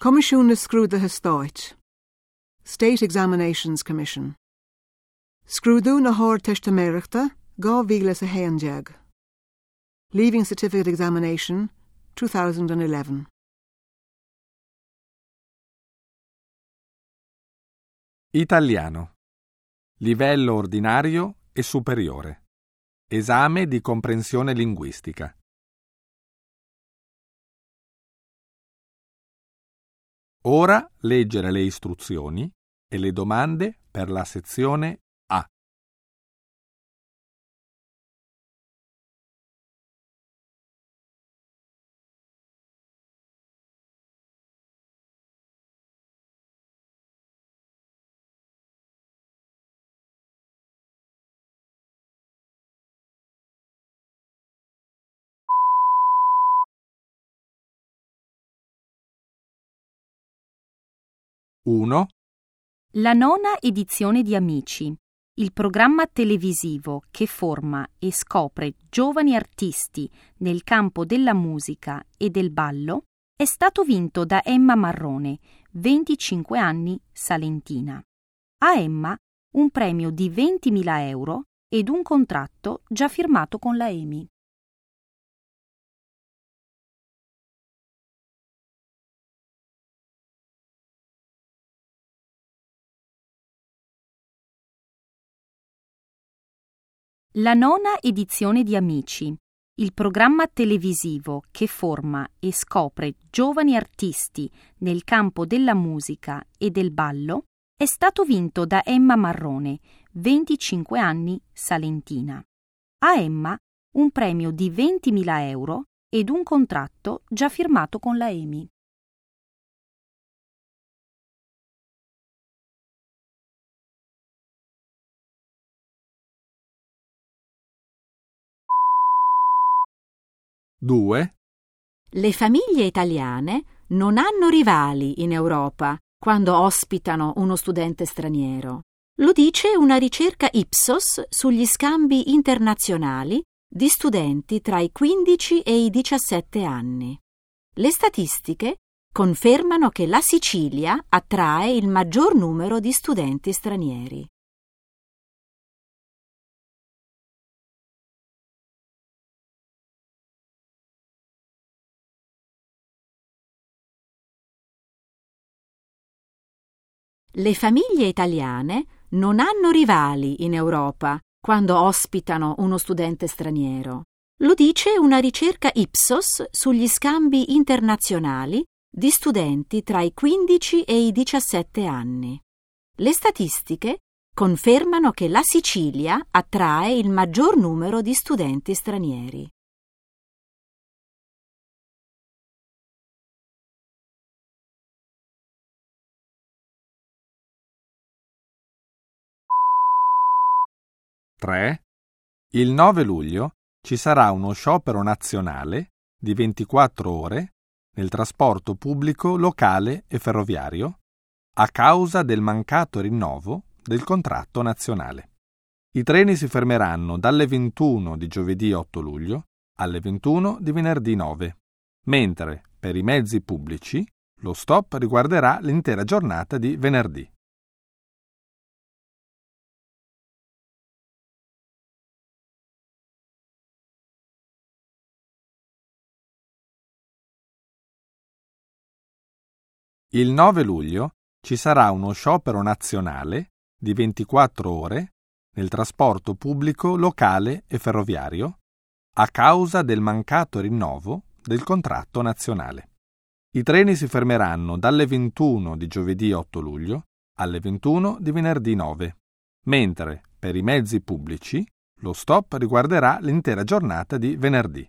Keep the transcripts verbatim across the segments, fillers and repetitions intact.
Comisiún na Scrúdatha Stáit. State Examinations Commission. Scrúdú na Háir Teisteamíreachta two thousand one. Leaving Certificate Examination two thousand eleven. Italiano. Livello ordinario e superiore. Esame di comprensione linguistica. Ora leggere le istruzioni e le domande per la sezione A. uno. La nona edizione di Amici, il programma televisivo che forma e scopre giovani artisti nel campo della musica e del ballo, è stato vinto da Emma Marrone, venticinque anni, salentina. A Emma un premio di ventimila euro ed un contratto già firmato con la EMI. La nona edizione di Amici, il programma televisivo che forma e scopre giovani artisti nel campo della musica e del ballo, è stato vinto da Emma Marrone, venticinque anni, salentina. A Emma un premio di ventimila euro ed un contratto già firmato con la EMI. due. Le famiglie italiane non hanno rivali in Europa quando ospitano uno studente straniero. Lo dice una ricerca Ipsos sugli scambi internazionali di studenti tra i quindici e i diciassette anni. Le statistiche confermano che la Sicilia attrae il maggior numero di studenti stranieri. Le famiglie italiane non hanno rivali in Europa quando ospitano uno studente straniero. Lo dice una ricerca Ipsos sugli scambi internazionali di studenti tra i quindici e i diciassette anni. Le statistiche confermano che la Sicilia attrae il maggior numero di studenti stranieri. tre. Il nove luglio ci sarà uno sciopero nazionale di ventiquattro ore nel trasporto pubblico locale e ferroviario a causa del mancato rinnovo del contratto nazionale. I treni si fermeranno dalle ventuno di giovedì otto luglio alle ventuno di venerdì nove, mentre per i mezzi pubblici lo stop riguarderà l'intera giornata di venerdì. Il nove luglio ci sarà uno sciopero nazionale di ventiquattro ore nel trasporto pubblico locale e ferroviario a causa del mancato rinnovo del contratto nazionale. I treni si fermeranno dalle ventuno di giovedì otto luglio alle ventuno di venerdì nove, mentre per i mezzi pubblici lo stop riguarderà l'intera giornata di venerdì.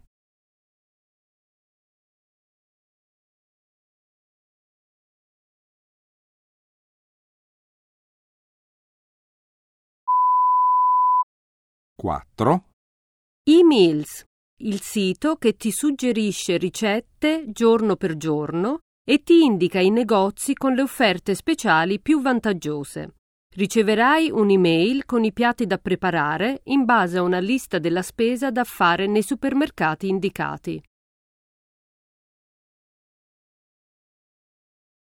quattro. E-Meals, il sito che ti suggerisce ricette giorno per giorno e ti indica i negozi con le offerte speciali più vantaggiose. Riceverai un'email con i piatti da preparare in base a una lista della spesa da fare nei supermercati indicati.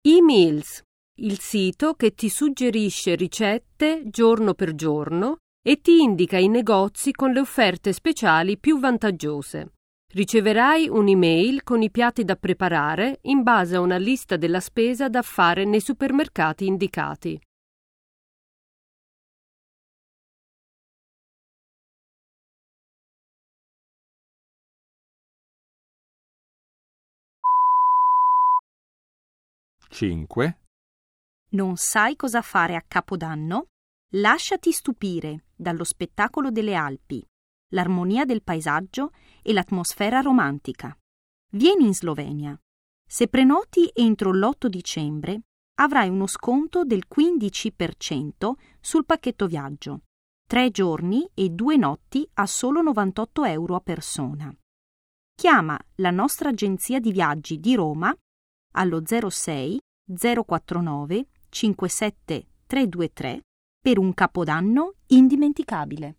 E-Meals, il sito che ti suggerisce ricette giorno per giorno e ti indica i negozi con le offerte speciali più vantaggiose. Riceverai un'email con i piatti da preparare in base a una lista della spesa da fare nei supermercati indicati. cinque. Non sai cosa fare a Capodanno? Lasciati stupire dallo spettacolo delle Alpi, l'armonia del paesaggio e l'atmosfera romantica. Vieni in Slovenia. Se prenoti entro l'otto dicembre, avrai uno sconto del quindici per cento sul pacchetto viaggio. Tre giorni e due notti a solo novantotto euro a persona. Chiama la nostra agenzia di viaggi di Roma allo zero sei zero quattro nove cinque sette tre due tre per un Capodanno indimenticabile.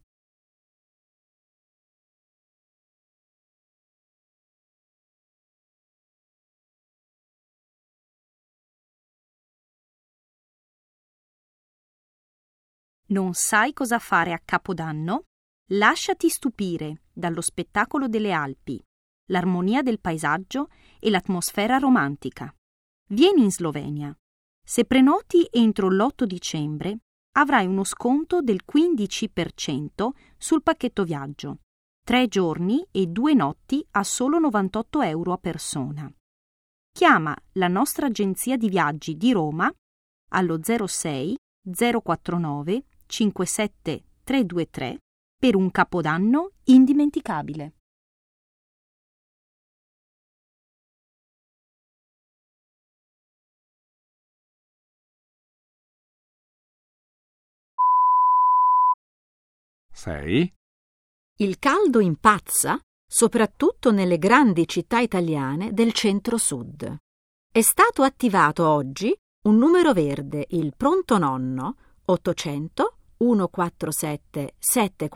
Non sai cosa fare a Capodanno? Lasciati stupire dallo spettacolo delle Alpi, l'armonia del paesaggio e l'atmosfera romantica. Vieni in Slovenia. Se prenoti entro l'otto dicembre, avrai uno sconto del quindici per cento sul pacchetto viaggio. Tre giorni e due notti a solo novantotto euro a persona. Chiama la nostra agenzia di viaggi di Roma allo zero sei zero quattro nove cinque sette tre due tre per un Capodanno indimenticabile. sei. Il caldo impazza soprattutto nelle grandi città italiane del centro-sud. È stato attivato oggi un numero verde, il Pronto Nonno ottocento centoquarantasette sette